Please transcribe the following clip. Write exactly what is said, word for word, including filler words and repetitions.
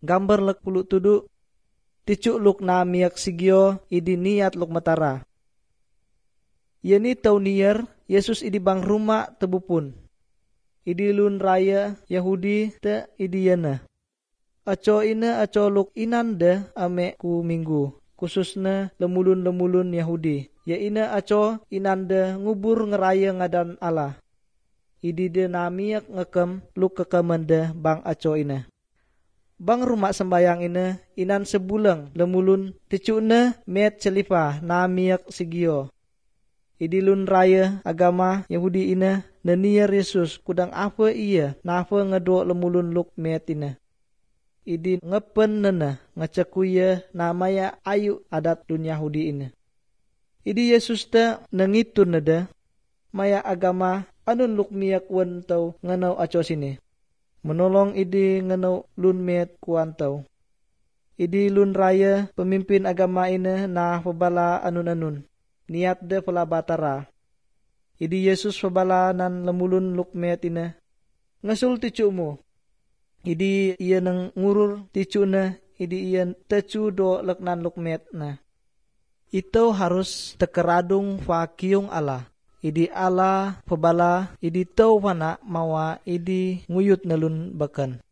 gambar lek pulu tudu ticuk luk na miyak sigyo idi niat luk matara. Yeni tau nier Yesus idi bang rumah tebupun. Idi lun raya Yahudi te idi yana. Aco ina aco luk inande ame ku minggu, khususnya lemulun-lemulun Yahudi. Ya ina aco inande ngubur ngeraya ngadan Allah. Idi de namiak ngekem luk kekemende bang aco ina. Bang rumah sembayang ina inan sebulang lemulun ticuna met celipa namiak sigio. Idi lun raya agama Yahudi ina nanier Yesus kudang apa iya nafa ngedo lemulun luk met ina. Idi ngepen nena ngecekuya namanya ayu adat dun Yahudi ina. Idi Yesus ta nangitun nada maya agama anun luk miyak wan tau nganau aco sini. Menolong idi nganau lun met kuan tau. Idi lun raya pemimpin agama ina na pebala anun-anun. Niat de pala batara. Idi Yesus pebala nan lemulun luk met ina. Ngasul ticumu. Idi iya nang ngurur ticuna. Idi iya tecu do leknan luk met na. Ito harus tekeradung fa kiyong Allah. Idi Allah pebala idi tau wana mawa idi nguyut nalun bakan.